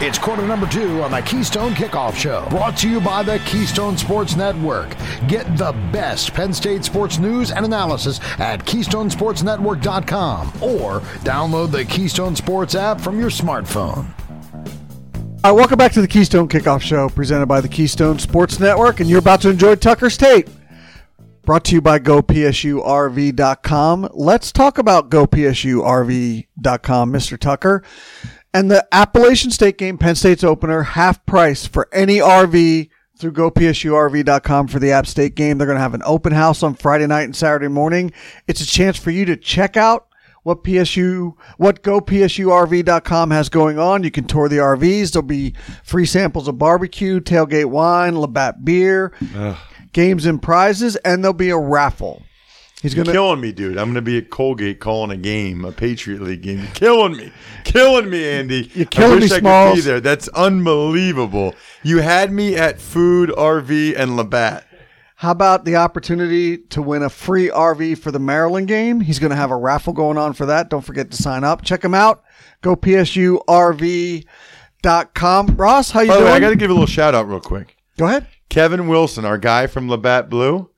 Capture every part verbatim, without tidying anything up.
It's quarter number two on the Keystone Kickoff Show, brought to you by the Keystone Sports Network. Get the best Penn State sports news and analysis at keystone sports network dot com or download the Keystone Sports app from your smartphone. All right, welcome back to the Keystone Kickoff Show, presented by the Keystone Sports Network, and you're about to enjoy Tucker's Tape, brought to you by go P S U R V dot com. Let's talk about go P S U R V dot com, Mister Tucker. And the Appalachian State game, Penn State's opener, half price for any R V through go P S U R V dot com for the App State game. They're going to have an open house on Friday night and Saturday morning. It's a chance for you to check out what P S U, what go P S U R V dot com has going on. You can tour the R Vs. There'll be free samples of barbecue, tailgate wine, Labatt beer, Ugh. games and prizes, and there'll be a raffle. He's You're gonna killing me, dude. I'm gonna be at Colgate calling a game, a Patriot League game. You're killing me, killing me, Andy. You're killing I wish me, I Smalls. could be there. That's unbelievable. You had me at Food, R V, and Labatt. How about the opportunity to win a free R V for the Maryland game? He's going to have a raffle going on for that. Don't forget to sign up. Check him out. go P S U R V dot com. Ross, how you By the doing? way, I got to give a little shout out real quick. Go ahead. Kevin Wilson, our guy from Labatt Blue.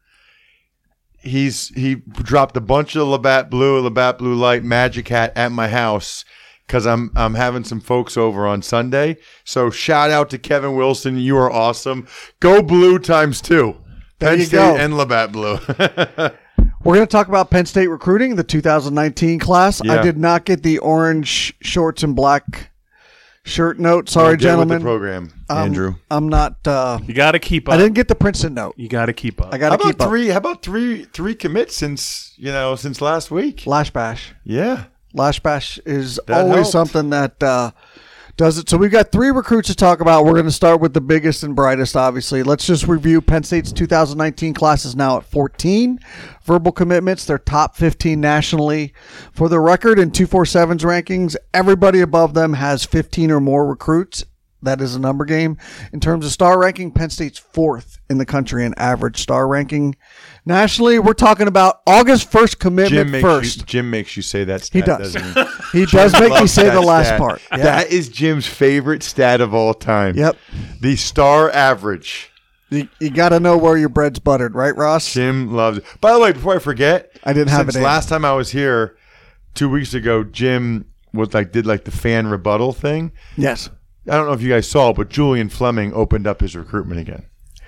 He's he dropped a bunch of Labatt Blue, Labatt Blue Light Magic Hat at my house because I'm I'm having some folks over on Sunday. So shout out to Kevin Wilson. You are awesome. Go Blue times two. There Penn you State go. and Labatt Blue. We're going to talk about Penn State recruiting, the two thousand nineteen class. Yeah. I did not get the orange shorts and black shirt note. Sorry, Get with gentlemen. the program, Um, Andrew. I'm not. Uh, You got to keep up. I didn't get the Princeton note. You got to keep up. I got How to about keep up. three? How about three? Three commits since you know since last week. Lash Bash. Yeah. Lash Bash is That always helped. something that uh, does it. So we've got three recruits to talk about. We're going to start with the biggest and brightest, obviously. Let's just review Penn State's two thousand nineteen class is now at fourteen verbal commitments. They're top fifteen nationally. For the record, in two forty-seven's rankings, everybody above them has fifteen or more recruits. That is a number game. In terms of star ranking, Penn State's fourth in the country in average star ranking. Nationally, we're talking about August first commitment Jim makes first. You, Jim makes you say that. He Stat, does. Doesn't he? He does make me Loves say that the last stat. part. Yeah. That is Jim's favorite stat of all time. Yep. The star average. You, you got to know where your bread's buttered, right, Ross? Jim loves it. By the way, before I forget, I didn't have since it in. last time I was here two weeks ago, Jim was like did like the fan rebuttal thing. Yes. I don't know if you guys saw, but Julian Fleming opened up his recruitment again.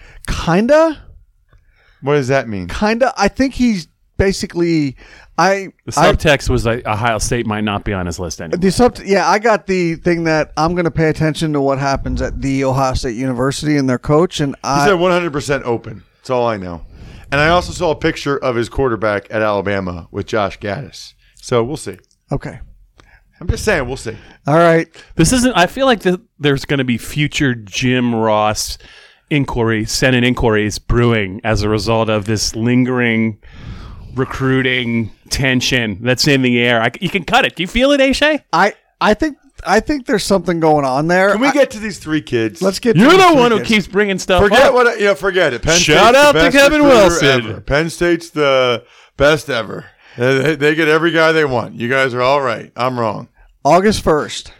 Kinda. What does that mean? Kinda. I think he's basically. I. the I subtext was that Ohio State might not be on his list anymore. the sub, yeah, I got the thing that I'm going to pay attention to what happens at the Ohio State University and their coach, and He I. said one hundred percent open. That's all I know. And I also saw a picture of his quarterback at Alabama with Josh Gaddis. So we'll see. Okay. I'm just saying, we'll see. All right. This isn't. I feel like the, there's going to be future Jim Ross inquiry, Senate inquiries brewing as a result of this lingering recruiting tension that's in the air. I, you can cut it. Do you feel it, Ashay? I. I think. I think there's something going on there. Can we I- get to these three kids? Let's get. to You're these the three one who kids. keeps bringing stuff Forget up. what I, yeah, forget it. Penn Shout State's out the to best Kevin recruiter Wilson. ever. Penn State's the best ever. They, they get every guy they want. You guys are all right. I'm wrong. August first.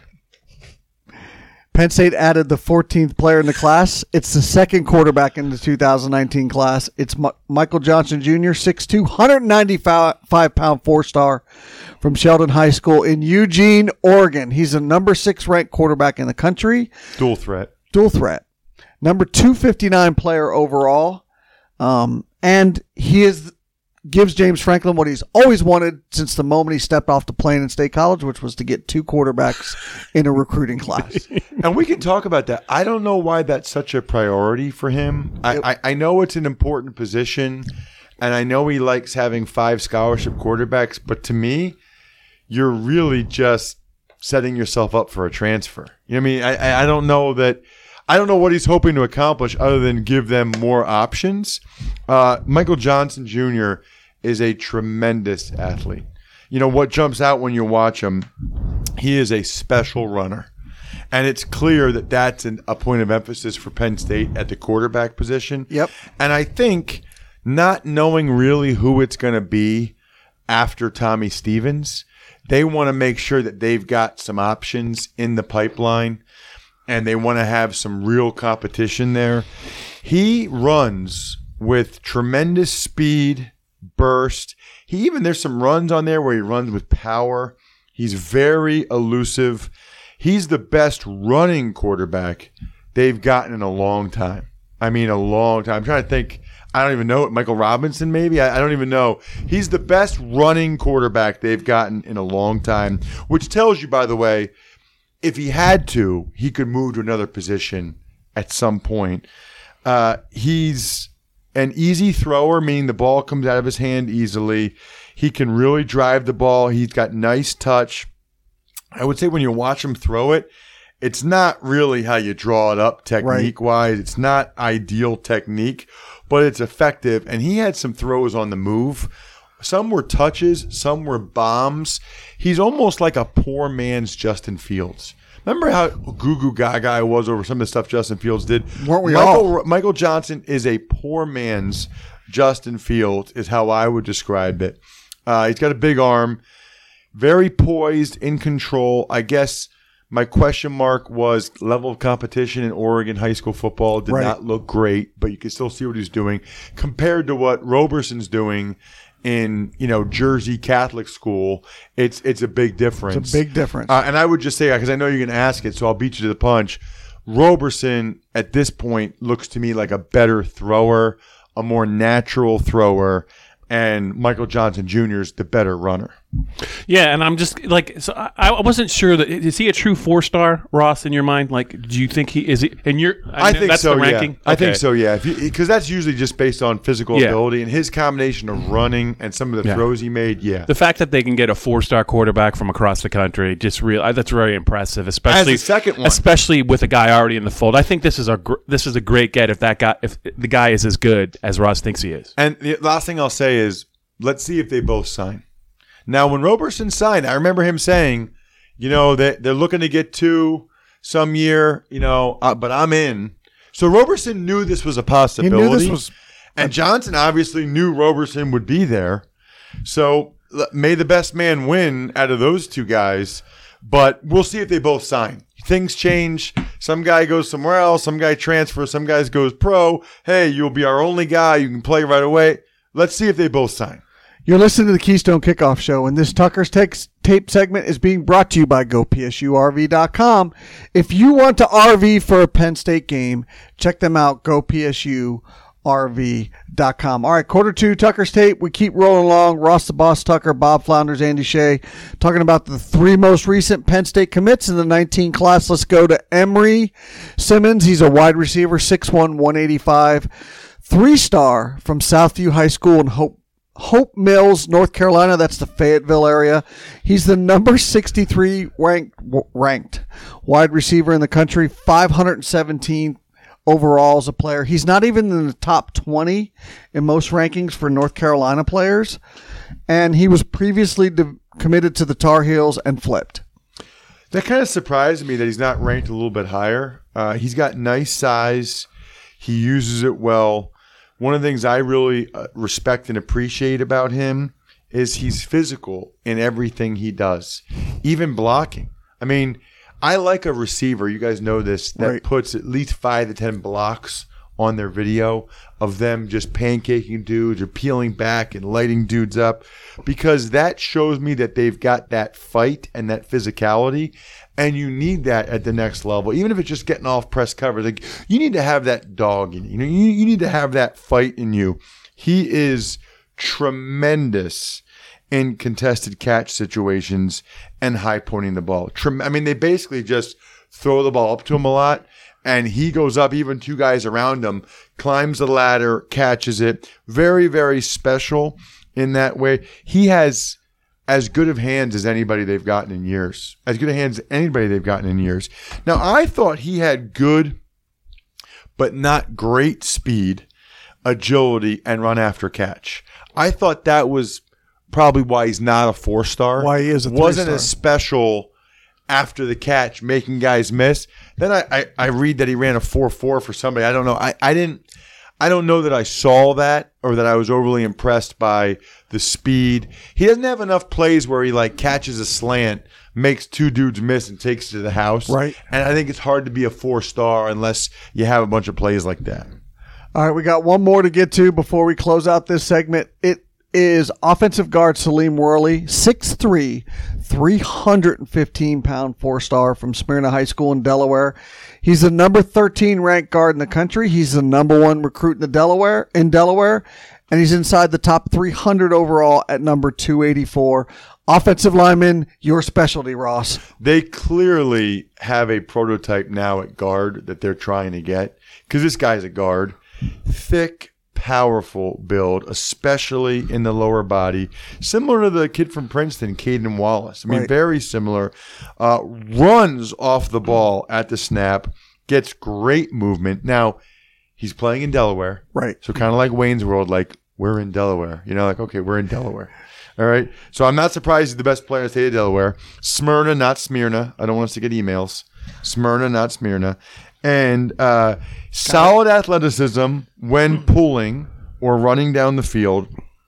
Penn State added the fourteenth player in the class. It's the second quarterback in the two thousand nineteen class. It's M- Michael Johnson Junior, six two, one ninety-five pound four-star from Sheldon High School in Eugene, Oregon. He's the number six ranked quarterback in the country. Dual threat. Dual threat. Number two fifty-nine player overall. Um, and he is gives James Franklin what he's always wanted since the moment he stepped off the plane in State College, which was to get two quarterbacks in a recruiting class. And we can talk about that. I don't know why that's such a priority for him. I, I, I know it's an important position, and I know he likes having five scholarship quarterbacks, but to me, you're really just setting yourself up for a transfer. You know what I mean? I, I- I don't know that – I don't know what he's hoping to accomplish other than give them more options. Uh, Michael Johnson Junior is a tremendous athlete. You know, what jumps out when you watch him, he is a special runner. And it's clear that that's an, a point of emphasis for Penn State at the quarterback position. Yep. And I think not knowing really who it's going to be after Tommy Stevens, they want to make sure that they've got some options in the pipeline. and they want to have some real competition there. He runs with tremendous speed, burst. He even there's some runs on there where he runs with power. He's very elusive. He's the best running quarterback they've gotten in a long time. I mean, a long time. I'm trying to think. I don't even know. Michael Robinson, maybe? I, I don't even know. He's the best running quarterback they've gotten in a long time, which tells you, by the way, if he had to, he could move to another position at some point. Uh, he's an easy thrower, meaning the ball comes out of his hand easily. He can really drive the ball. He's got nice touch. I would say when you watch him throw it, it's not really how you draw it up technique-wise. Right. It's not ideal technique, but it's effective. And he had some throws on the move. Some were touches. Some were bombs. He's almost like a poor man's Justin Fields. Remember how goo goo gaga I was over some of the stuff Justin Fields did? Weren't we Michael, all? Michael Johnson is a poor man's Justin Fields is how I would describe it. Uh, he's got a big arm, very poised, in control. I guess my question mark was level of competition in Oregon high school football did right. not look great, but you can still see what he's doing compared to what Roberson's doing in, you know, Jersey Catholic school. It's it's a big difference. It's a big difference. Uh, and I would just say, because I know you're going to ask it, so I'll beat you to the punch. Roberson at this point looks to me like a better thrower, a more natural thrower, and Michael Johnson Junior is the better runner. Yeah, and I'm just like, so I, I wasn't sure that is he a true four star, Ross? In your mind, like, do you think he is? He and you're, I, I think that's so. The ranking? Yeah, I okay. think so. Yeah, because that's usually just based on physical yeah. ability and his combination of running and some of the yeah. throws he made. Yeah, the fact that they can get a four star quarterback from across the country, just real, that's very impressive. Especially As the second one. especially with a guy already in the fold. I think this is a gr- this is a great get if that guy if the guy is as good as Ross thinks he is. And the last thing I'll say is, let's see if they both sign. Now, when Roberson signed, I remember him saying, you know, that they're looking to get two some year, you know, uh, but I'm in. So Roberson knew this was a possibility. He knew this was, and Johnson obviously knew Roberson would be there. So l- may the best man win out of those two guys. But we'll see if they both sign. Things change. Some guy goes somewhere else. Some guy transfers. Some guys goes pro. Hey, you'll be our only guy. You can play right away. Let's see if they both sign. You're listening to the Keystone Kickoff Show, and this Tucker's Takes tape segment is being brought to you by Go P S U R V dot com. If you want to R V for a Penn State game, check them out, Go P S U R V dot com. All right, quarter two, Tucker's Tape. We keep rolling along. Ross the Boss Tucker, Bob Flounders, Andy Shea, talking about the three most recent Penn State commits in the nineteen class. Let's go to Emory Simmons. He's a wide receiver, six one, one eighty-five, three-star from Southview High School in Hope Hope Mills, North Carolina. That's the Fayetteville area. He's the number sixty-three ranked ranked wide receiver in the country, five hundred seventeen overall as a player. He's not even in the top twenty in most rankings for North Carolina players, and he was previously de- committed to the Tar Heels and flipped. That kind of surprised me that he's not ranked a little bit higher. Uh, he's got nice size. He uses it well. One of the things I really uh, respect and appreciate about him is he's physical in everything he does, even blocking. I mean, I like a receiver, you guys know this, that right. puts at least five to ten blocks on their video of them just pancaking dudes or peeling back and lighting dudes up, because that shows me that they've got that fight and that physicality. And you need that at the next level, even if it's just getting off press cover. Like, you need to have that dog in you. You know, you, you need to have that fight in you. He is tremendous in contested catch situations and high pointing the ball. Trem- I mean, they basically just throw the ball up to him a lot, and he goes up, even two guys around him, climbs the ladder, catches it. Very, very special in that way. He has as good of hands as anybody they've gotten in years. As good of hands as anybody they've gotten in years. Now, I thought he had good but not great speed, agility, and run after catch. I thought that was probably why he's not a four-star. Why he is a three-star. Wasn't as special after the catch, making guys miss. Then I, I, I read that he ran a four four for somebody. I don't know. I, I didn't I don't know that I saw that or that I was overly impressed by the speed. He doesn't have enough plays where he like catches a slant, makes two dudes miss and takes it to the house. Right. And I think it's hard to be a four-star unless you have a bunch of plays like that. All right, we got one more to get to before we close out this segment. It is offensive guard Salim Worley, six three, three hundred fifteen pound four-star from Smyrna High School in Delaware. He's the number thirteen ranked guard in the country. He's the number one recruit in the Delaware in Delaware, and he's inside the top three hundred overall at number two eighty-four. Offensive lineman, your specialty, Ross. They clearly have a prototype now at guard that they're trying to get because this guy's a guard. Thick, powerful build, especially in the lower body. Similar to the kid from Princeton, Caden Wallace. I mean, Right. very similar. Uh, runs off the ball at the snap, gets great movement. Now, he's playing in Delaware. Right. So kind of like Wayne's World, like, we're in Delaware. You know, like, okay, we're in Delaware. All right. So I'm not surprised he's the best player in the state of Delaware. Smyrna, not Smyrna. I don't want us to get emails. Smyrna, not Smyrna. And uh, solid athleticism when pulling or running down the field.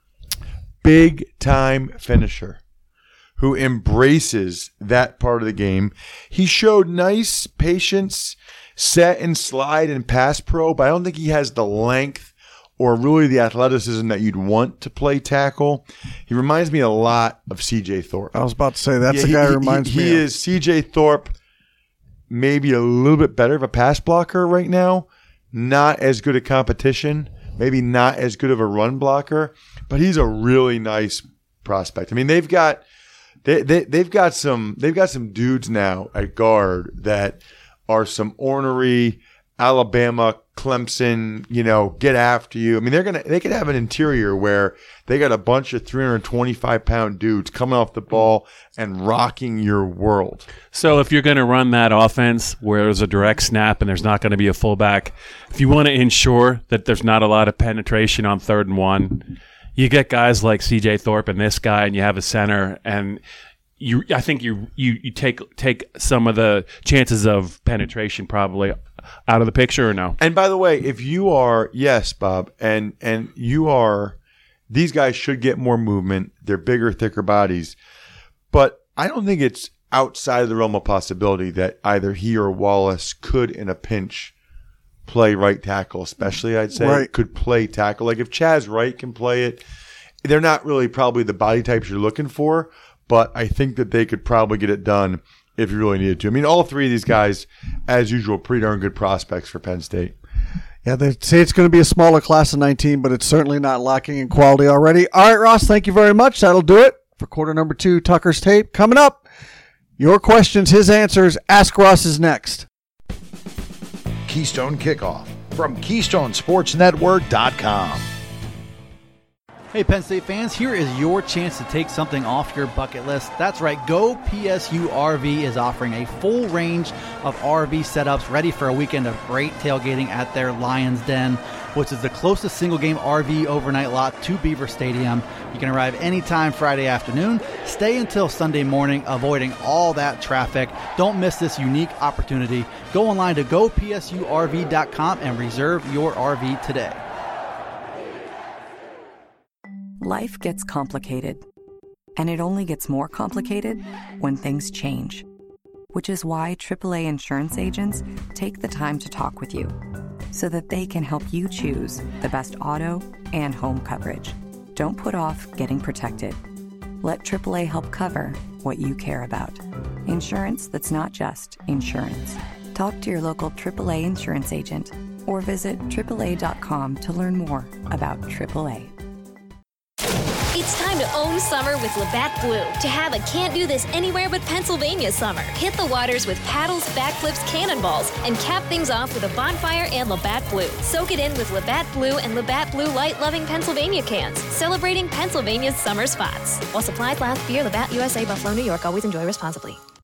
Big time finisher who embraces that part of the game. He showed nice patience, set and slide and pass pro, but I don't think he has the length or really the athleticism that you'd want to play tackle. He reminds me a lot of C J Thorpe. I was about to say, that's Yeah, the guy he, who reminds he, me He of. is C J Thorpe, maybe a little bit better of a pass blocker right now. Not as good at competition. Maybe not as good of a run blocker. But he's a really nice prospect. I mean, they've got they, they they've got some they've got some dudes now at guard that are some ornery Alabama, Clemson, you know, get after you. I mean, they're gonna they could have an interior where they got a bunch of three hundred twenty-five pound dudes coming off the ball and rocking your world. So if you're going to run that offense where there's a direct snap and there's not going to be a fullback, if you want to ensure that there's not a lot of penetration on third and one, you get guys like C J Thorpe and this guy, and you have a center, and you I think you you you take take some of the chances of penetration probably out of the picture, or no? And by the way, if you are, yes, Bob, and and you are, these guys should get more movement. They're bigger, thicker bodies. But I don't think it's outside of the realm of possibility that either he or Wallace could, in a pinch, play right tackle, especially, I'd say, Right. could play tackle. Like if Chaz Wright can play it, they're not really probably the body types you're looking for, but I think that they could probably get it done if you really needed to. I mean, all three of these guys, as usual, pretty darn good prospects for Penn State. Yeah, they say it's going to be a smaller class of nineteen, but it's certainly not lacking in quality already. All right, Ross, thank you very much. That'll do it for quarter number two, Tucker's Tape. Coming up, your questions, his answers. Ask Ross is next. Keystone Kickoff from Keystone Sports Network dot com. Hey Penn State fans, here is your chance to take something off your bucket list. That's right, Go P S U R V is offering a full range of R V setups ready for a weekend of great tailgating at their Lions Den, which is the closest single-game R V overnight lot to Beaver Stadium. You can arrive anytime Friday afternoon, stay until Sunday morning, avoiding all that traffic. Don't miss this unique opportunity. Go online to go P S U R V dot com and reserve your R V today. Life gets complicated, and it only gets more complicated when things change, which is why triple A insurance agents take the time to talk with you so that they can help you choose the best auto and home coverage. Don't put off getting protected. Let triple A help cover what you care about. Insurance that's not just insurance. Talk to your local triple A insurance agent or visit triple A dot com to learn more about triple A. It's time to own summer with Labatt Blue. To have a can't do this anywhere but Pennsylvania summer. Hit the waters with paddles, backflips, cannonballs, and cap things off with a bonfire and Labatt Blue. Soak it in with Labatt Blue and Labatt Blue Light-loving Pennsylvania cans, celebrating Pennsylvania's summer spots. While supplies last, beer, Labatt U S A, Buffalo, New York. Always enjoy responsibly.